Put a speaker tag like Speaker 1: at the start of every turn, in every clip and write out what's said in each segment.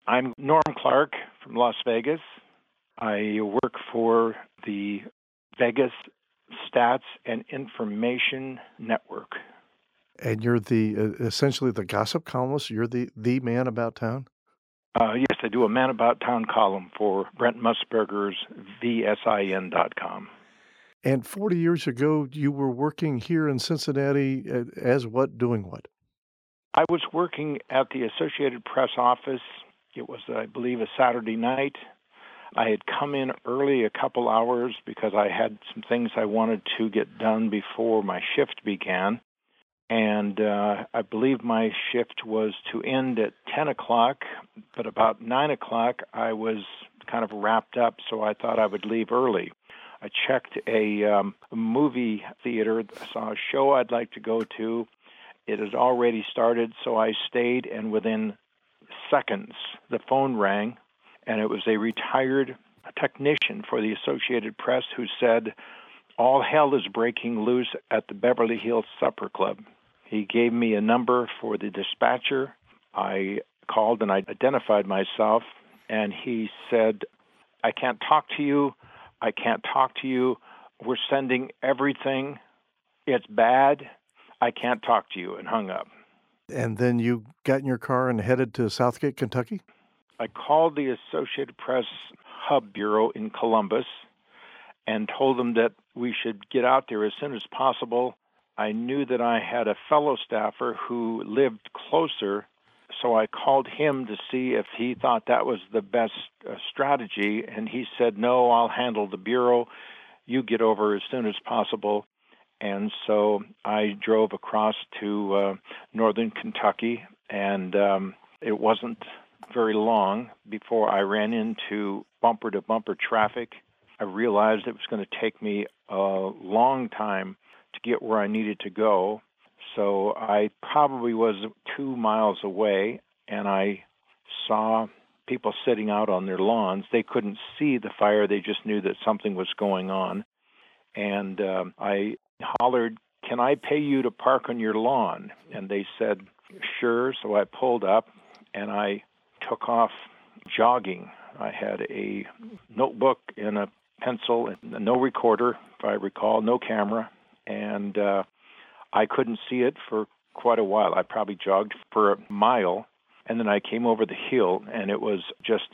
Speaker 1: I'm Norm Clark from Las Vegas. I work for the Vegas Stats and Information Network.
Speaker 2: And you're the essentially the gossip columnist. You're the man about town.
Speaker 1: Yes, I do a Man About Town column for Brent Musburger's VSIN.com.
Speaker 2: And 40 years ago, you were working here in Cincinnati as what, doing what?
Speaker 1: I was working at the Associated Press office. It was, I believe, a Saturday night. I had come in early a couple hours because I had some things I wanted to get done before my shift began. And I believe my shift was to end at 10 o'clock, but about 9 o'clock I was kind of wrapped up, so I thought I would leave early. I checked a movie theater, saw a show I'd like to go to. It had already started, so I stayed, and within seconds the phone rang, and it was a retired technician for the Associated Press who said, "All hell is breaking loose at the Beverly Hills Supper Club." He gave me a number for the dispatcher. I called and I identified myself, and he said, "I can't talk to you. I can't talk to you. We're sending everything. It's bad. I can't talk to you," and hung up.
Speaker 2: And then you got in your car and headed to Southgate, Kentucky?
Speaker 1: I called the Associated Press Hub Bureau in Columbus and told them that we should get out there as soon as possible. I knew that I had a fellow staffer who lived closer, so I called him to see if he thought that was the best strategy, and he said, "No, I'll handle the bureau. You get over as soon as possible." And so I drove across to northern Kentucky, and it wasn't very long before I ran into bumper-to-bumper traffic. I realized it was going to take me a long time to get where I needed to go. So I probably was 2 miles away, and I saw people sitting out on their lawns. They couldn't see the fire. They just knew that something was going on. And I hollered, "Can I pay you to park on your lawn?" And they said, "Sure." So I pulled up, and I took off jogging. I had a notebook and a pencil, and no recorder, if I recall, no camera. And I couldn't see it for quite a while. I probably jogged for a mile, and then I came over the hill, and it was just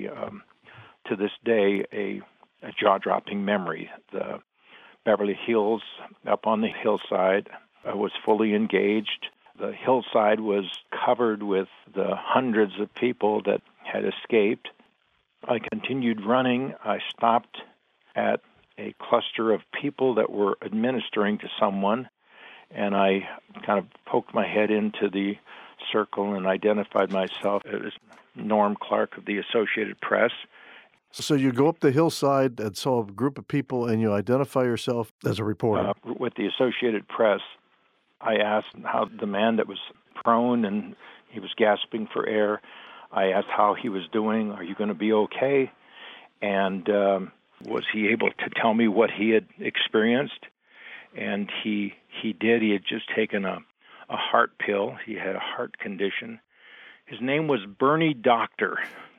Speaker 1: to this day, a jaw-dropping memory. The Beverly Hills, up on the hillside, was fully engaged. The hillside was covered with the hundreds of people that had escaped. I continued running. I stopped at a cluster of people that were administering to someone, and I kind of poked my head into the circle and identified myself as Norm Clark of the Associated Press.
Speaker 2: So you go up the hillside and saw a group of people, and you identify yourself as a reporter.
Speaker 1: With the Associated Press, I asked how the man that was prone and he was gasping for air, I asked how he was doing. "Are you going to be okay?" And was he able to tell me what he had experienced? And he did. He had just taken a heart pill. He had a heart condition. His name was Bernie Doctor,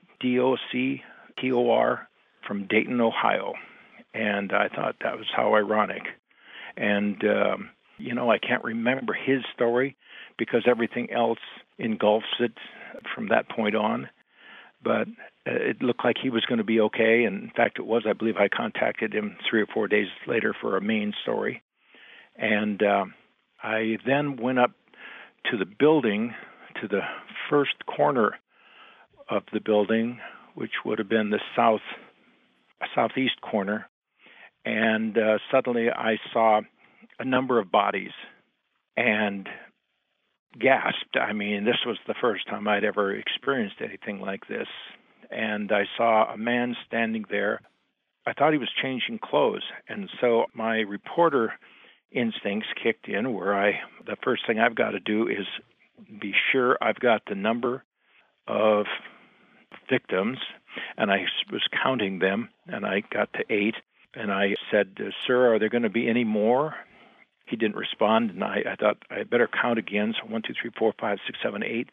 Speaker 1: Doctor, from Dayton, Ohio. And I thought that was how ironic. And, I can't remember his story because everything else engulfs it from that point on. But it looked like he was going to be okay. And in fact, it was. I believe I contacted him 3 or 4 days later for a main story. And I then went up to the building, to the first corner of the building, which would have been the southeast corner. And suddenly I saw a number of bodies and gasped. I mean, this was the first time I'd ever experienced anything like this. And I saw a man standing there. I thought he was changing clothes. And so my reporter instincts kicked in where the first thing I've got to do is be sure I've got the number of victims. And I was counting them, and I got to 8. And I said, "Sir, are there going to be any more?" He didn't respond, and I thought I better count again. So 1, 2, 3, 4, 5, 6, 7, 8.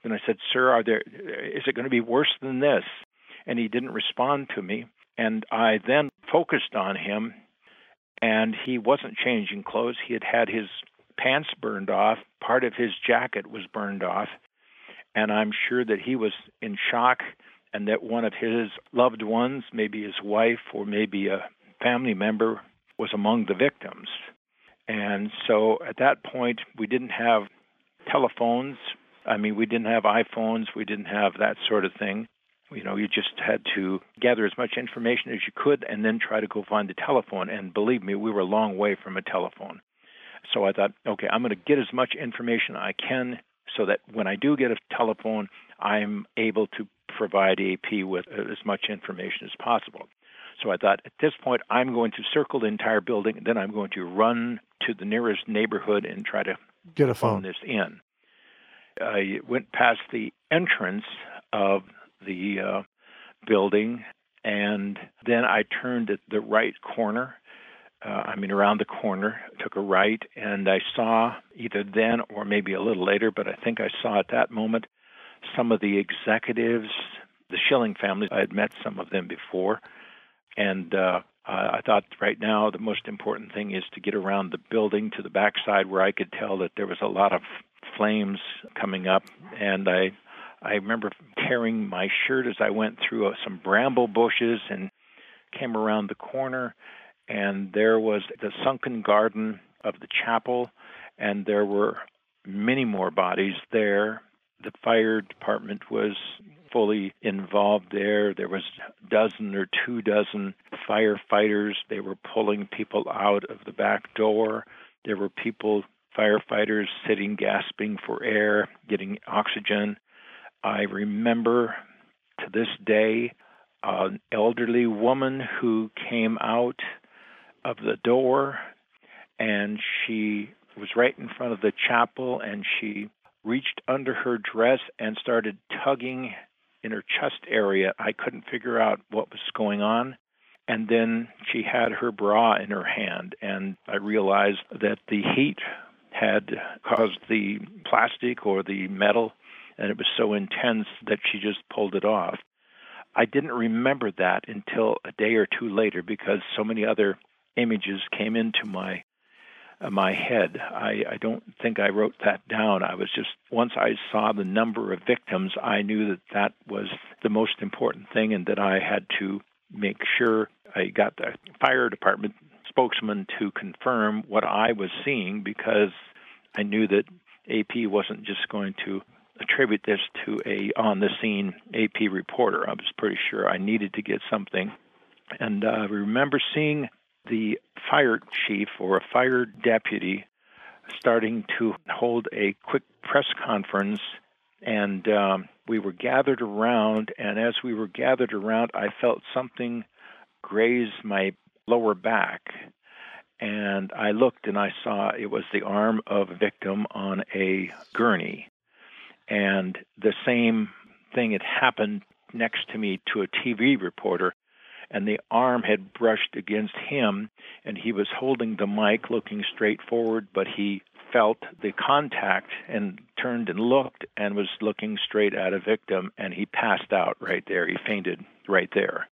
Speaker 1: and I said, "Sir, is it going to be worse than this?" And he didn't respond to me. And I then focused on him, and he wasn't changing clothes. He had his pants burned off. Part of his jacket was burned off. And I'm sure that he was in shock, and that one of his loved ones, maybe his wife or maybe a family member, was among the victims. And so at that point, we didn't have telephones. I mean, we didn't have iPhones. We didn't have that sort of thing. You just had to gather as much information as you could and then try to go find the telephone. And believe me, we were a long way from a telephone. So I thought, okay, I'm going to get as much information I can so that when I do get a telephone, I'm able to provide AP with as much information as possible. So I thought, at this point, I'm going to circle the entire building, and then I'm going to run to the nearest neighborhood and try to
Speaker 2: get a phone
Speaker 1: this in. I went past the entrance of the building, and then I turned at the right corner. Around the corner, took a right, and I saw either then or maybe a little later, but I think I saw at that moment some of the executives, the Schilling family. I had met some of them before, and I thought right now the most important thing is to get around the building to the backside where I could tell that there was a lot of flames coming up, and I remember tearing my shirt as I went through some bramble bushes and came around the corner. And there was the sunken garden of the chapel, and there were many more bodies there. The fire department was fully involved there. There was a dozen or 2 dozen firefighters. They were pulling people out of the back door. There were firefighters sitting, gasping for air, getting oxygen. I remember to this day an elderly woman who came out of the door, and she was right in front of the chapel, and she reached under her dress and started tugging in her chest area. I couldn't figure out what was going on. And then she had her bra in her hand, and I realized that the heat had caused the plastic or the metal, and it was so intense that she just pulled it off. I didn't remember that until a day or two later because so many other images came into my head. I don't think I wrote that down. I was just, once I saw the number of victims, I knew that was the most important thing, and that I had to make sure I got the fire department spokesman to confirm what I was seeing, because I knew that AP wasn't just going to attribute this to a on-the-scene AP reporter. I was pretty sure I needed to get something. And I remember seeing the fire chief or a fire deputy starting to hold a quick press conference, and we were gathered around, and as we were gathered around, I felt something graze my lower back, and I looked and I saw it was the arm of a victim on a gurney, and the same thing had happened next to me to a TV reporter, and the arm had brushed against him, and he was holding the mic looking straight forward, but he felt the contact and turned and looked and was looking straight at a victim, and he passed out right there. He fainted right there.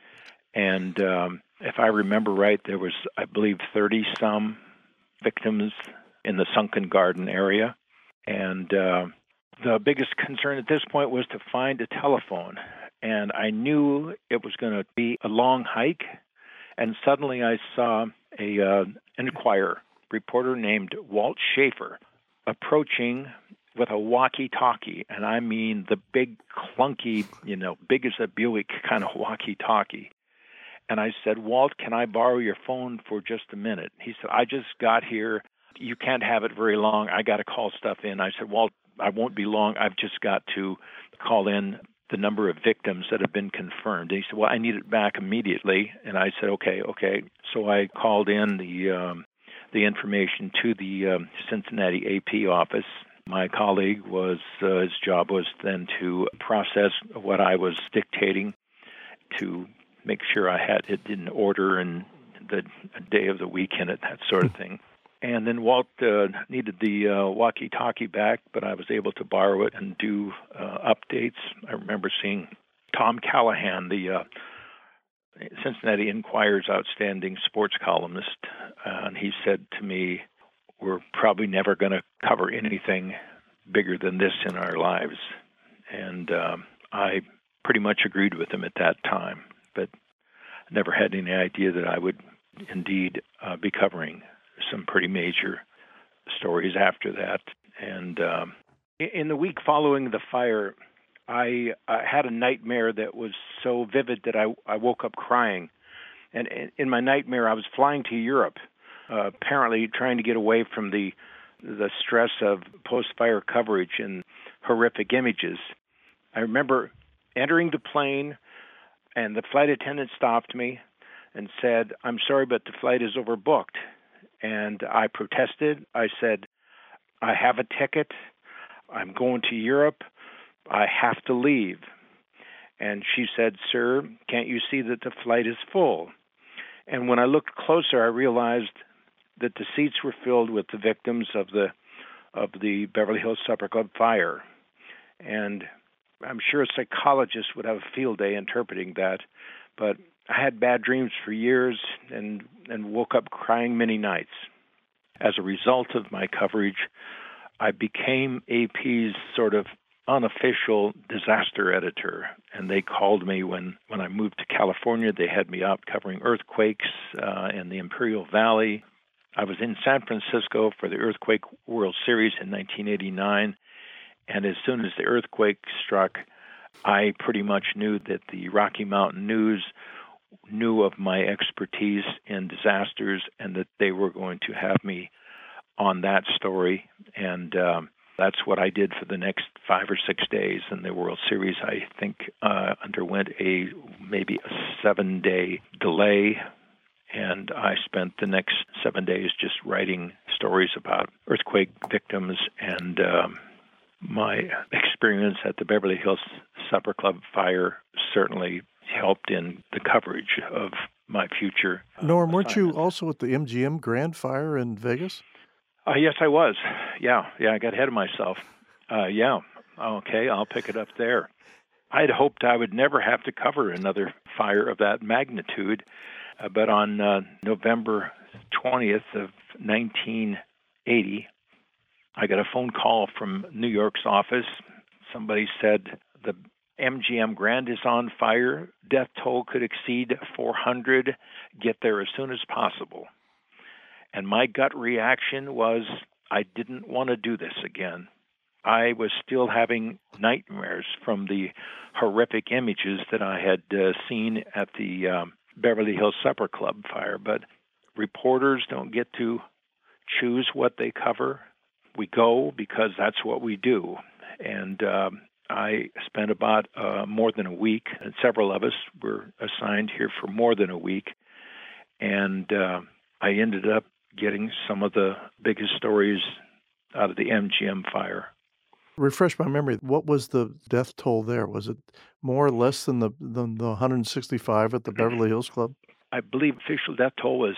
Speaker 1: And if I remember right, there was, I believe, 30-some victims in the sunken garden area. And the biggest concern at this point was to find a telephone. And I knew it was going to be a long hike. And suddenly I saw an Enquirer reporter named Walt Schaefer approaching with a walkie-talkie. And I mean the big, clunky, big as a Buick kind of walkie-talkie. And I said, "Walt, can I borrow your phone for just a minute?" He said, "I just got here. You can't have it very long. I got to call stuff in." I said, "Walt, I won't be long. I've just got to call in the number of victims that have been confirmed." And he said, "Well, I need it back immediately." And I said, okay. So I called in the information to the Cincinnati AP office. My colleague his job was then to process what I was dictating to make sure I had it in order and the day of the week in it, that sort of thing. And then Walt needed the walkie-talkie back, but I was able to borrow it and do updates. I remember seeing Tom Callahan, the Cincinnati Enquirer's outstanding sports columnist, and he said to me, "We're probably never going to cover anything bigger than this in our lives." And I pretty much agreed with him at that time, but never had any idea that I would indeed be covering some pretty major stories after that. And in the week following the fire, I had a nightmare that was so vivid that I woke up crying. And in my nightmare, I was flying to Europe, apparently trying to get away from the stress of post-fire coverage and horrific images. I remember entering the plane, and the flight attendant stopped me and said, "I'm sorry, but the flight is overbooked." And I protested. I said, "I have a ticket. I'm going to Europe. I have to leave." And she said, "Sir, can't you see that the flight is full?" And when I looked closer, I realized that the seats were filled with the victims of the Beverly Hills Supper Club fire. And I'm sure a psychologist would have a field day interpreting that, but I had bad dreams for years and woke up crying many nights. As a result of my coverage, I became AP's sort of unofficial disaster editor, and they called me when I moved to California. They had me out covering earthquakes in the Imperial Valley. I was in San Francisco for the Earthquake World Series in 1989, and as soon as the earthquake struck, I pretty much knew that the Rocky Mountain News knew of my expertise in disasters and that they were going to have me on that story. And that's what I did for the next 5 or 6 days. And the World Series, I think, underwent maybe a 7-day delay. And I spent the next 7 days just writing stories about earthquake victims and my experience at the Beverly Hills Supper Club fire certainly helped in the coverage of my future.
Speaker 2: Norm, weren't you also at the MGM Grand Fire in Vegas?
Speaker 1: Yes, I was. Yeah, I got ahead of myself. Yeah, okay, I'll pick it up there. I'd hoped I would never have to cover another fire of that magnitude, but on November 20th of 1980, I got a phone call from New York's office. Somebody said the MGM Grand is on fire. Death toll could exceed 400. Get there as soon as possible. And my gut reaction was I didn't want to do this again. I was still having nightmares from the horrific images that I had seen at the Beverly Hills Supper Club fire. But reporters don't get to choose what they cover. We go because that's what we do. And I spent about more than a week, and several of us were assigned here for more than a week. And I ended up getting some of the biggest stories out of the MGM fire.
Speaker 2: Refresh my memory. What was the death toll there? Was it more or less than the 165 at the Beverly Hills Club?
Speaker 1: I believe official death toll was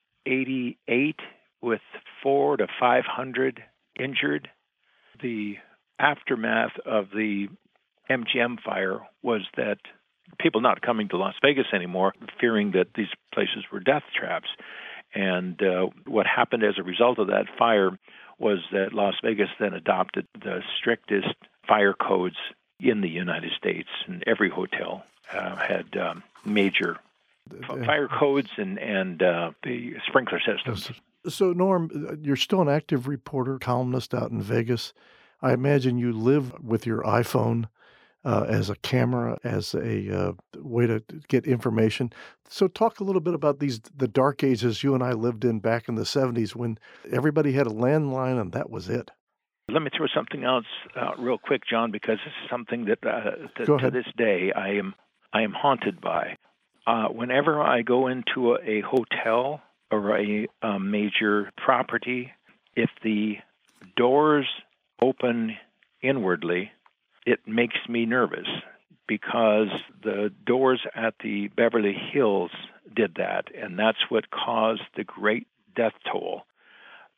Speaker 1: 88 with 400 to 500 injured. The aftermath of the MGM fire was that people not coming to Las Vegas anymore, fearing that these places were death traps. And what happened as a result of that fire was that Las Vegas then adopted the strictest fire codes in the United States, and every hotel had major fire codes and the sprinkler systems.
Speaker 2: So, Norm, you're still an active reporter, columnist out in Vegas. I imagine you live with your iPhone as a camera, as a way to get information. So talk a little bit about the dark ages you and I lived in back in the 70s when everybody had a landline and that was it.
Speaker 1: Let me throw something else out real quick, John, because this is something that to this day I am haunted by. Whenever I go into a hotel or a major property, if the doors open inwardly, it makes me nervous because the doors at the Beverly Hills did that, and that's what caused the great death toll.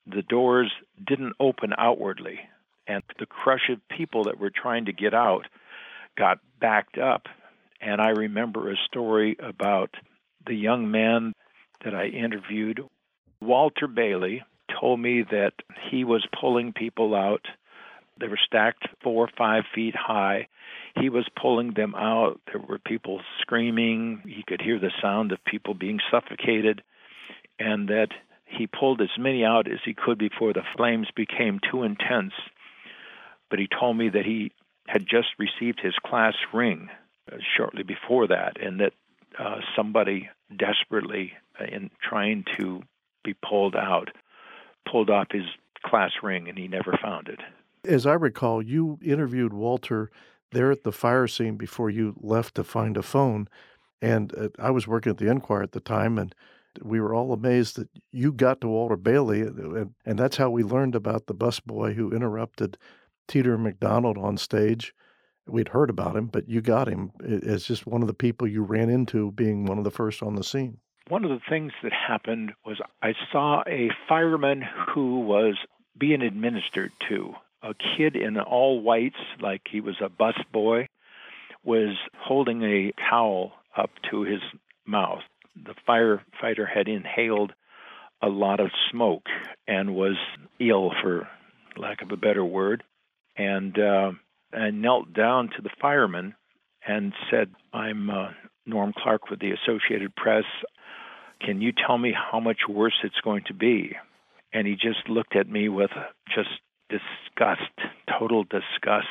Speaker 1: the doors didn't open outwardly, and the crush of people that were trying to get out got backed up. And I remember a story about the young man that I interviewed. Walter Bailey told me that he was pulling people out. They were stacked 4 or 5 feet high. He was pulling them out. There were people screaming. He could hear the sound of people being suffocated, and that he pulled as many out as he could before the flames became too intense. But he told me that he had just received his class ring shortly before that, and that somebody desperately, in trying to be pulled out, pulled off his class ring, and he never found it.
Speaker 2: As I recall, you interviewed Walter there at the fire scene before you left to find a phone. And I was working at the Enquirer at the time, and we were all amazed that you got to Walter Bailey. And that's how we learned about the busboy who interrupted Teeter McDonald on stage. We'd heard about him, but you got him as just one of the people you ran into, being one of the first on the scene.
Speaker 1: One of the things that happened was I saw a fireman who was being administered to. A kid in all whites, like he was a busboy, was holding a towel up to his mouth. The firefighter had inhaled a lot of smoke and was ill, for lack of a better word. And I knelt down to the fireman and said, "I'm Norm Clark with the Associated Press. Can you tell me how much worse it's going to be?" And he just looked at me with just disgust, total disgust.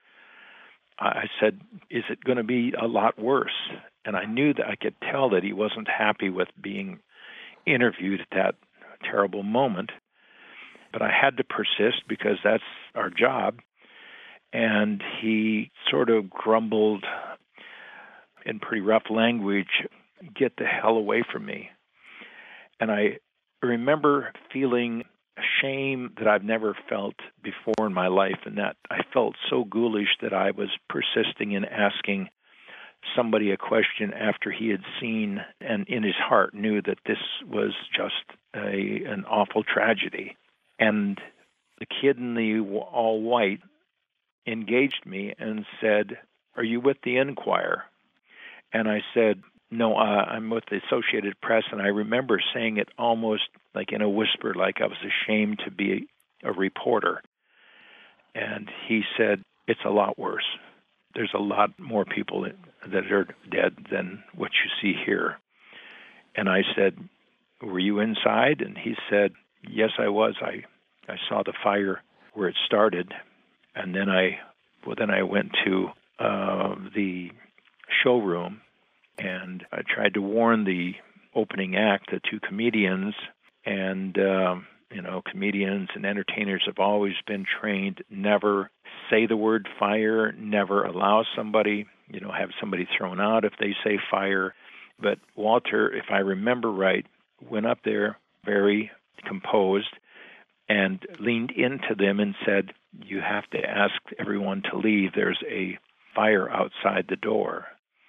Speaker 1: I said, "Is it going to be a lot worse?" And I knew that I could tell that he wasn't happy with being interviewed at that terrible moment. But I had to persist because that's our job. And he sort of grumbled in pretty rough language, "Get the hell away from me." And I remember feeling a shame that I've never felt before in my life, and that I felt so ghoulish that I was persisting in asking somebody a question after he had seen and in his heart knew that this was just an awful tragedy. And the kid in the all white engaged me and said, "Are you with the Enquirer?" And I said, "No, I'm with the Associated Press." And I remember saying it almost like in a whisper, like I was ashamed to be a reporter. And he said, "It's a lot worse. There's a lot more people that are dead than what you see here." And I said, "Were you inside?" And he said, "Yes, I was. I saw the fire where it started. And then I went to the showroom, and I tried to warn the opening act, the two comedians, and comedians and entertainers have always been trained never say the word fire, never allow somebody, have somebody thrown out if they say fire." But Walter, if I remember right, went up there very composed and leaned into them and said, "You have to ask everyone to leave. There's a fire outside the door."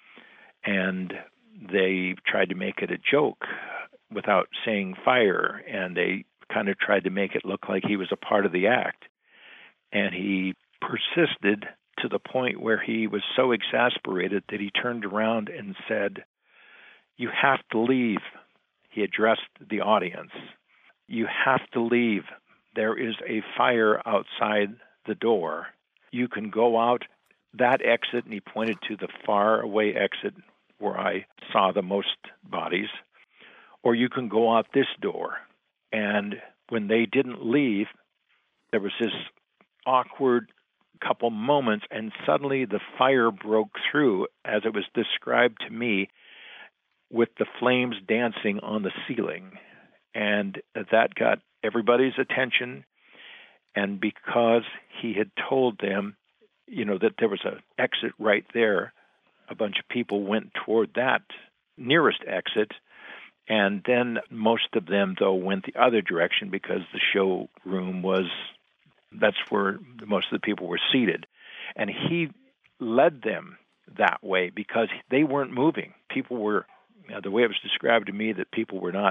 Speaker 1: And they tried to make it a joke without saying fire, and they kind of tried to make it look like he was a part of the act. And he persisted to the point where he was so exasperated that he turned around and said, "You have to leave." He addressed the audience. "You have to leave. There is a fire outside the door. You can go out that exit," and he pointed to the far away exit where I saw the most bodies, "or you can go out this door." And when they didn't leave, there was this awkward couple moments, and suddenly the fire broke through, as it was described to me, with the flames dancing on the ceiling. And that got everybody's attention. And because he had told them, that there was an exit right there, a bunch of people went toward that nearest exit. And then most of them, though, went the other direction because the showroom that's where most of the people were seated. And he led them that way because they weren't moving. People were, the way it was described to me, that people were not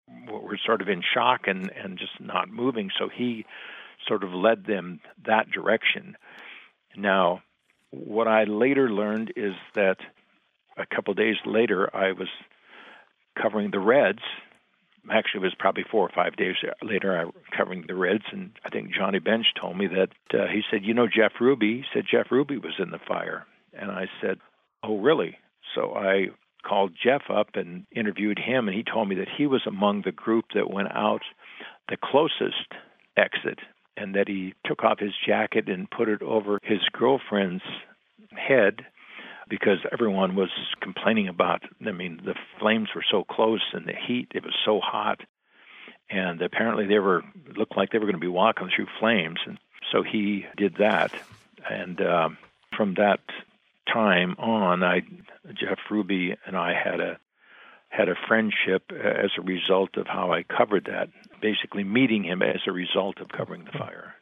Speaker 1: were sort of in shock and just not moving. So he sort of led them that direction. Now, what I later learned is that a couple of days later, I was covering the Reds. Actually, it was probably 4 or 5 days later, I was covering the Reds, and I think Johnny Bench told me that he said, Jeff Ruby? He said Jeff Ruby was in the fire. And I said, oh, really? So I called Jeff up and interviewed him, and he told me that he was among the group that went out the closest exit, and that he took off his jacket and put it over his girlfriend's head because everyone was complaining about, the flames were so close and the heat, it was so hot. And apparently looked like they were going to be walking through flames. And so he did that. And from that time on, Jeff Ruby and I had a friendship as a result of how I covered that, basically meeting him as a result of covering the fire.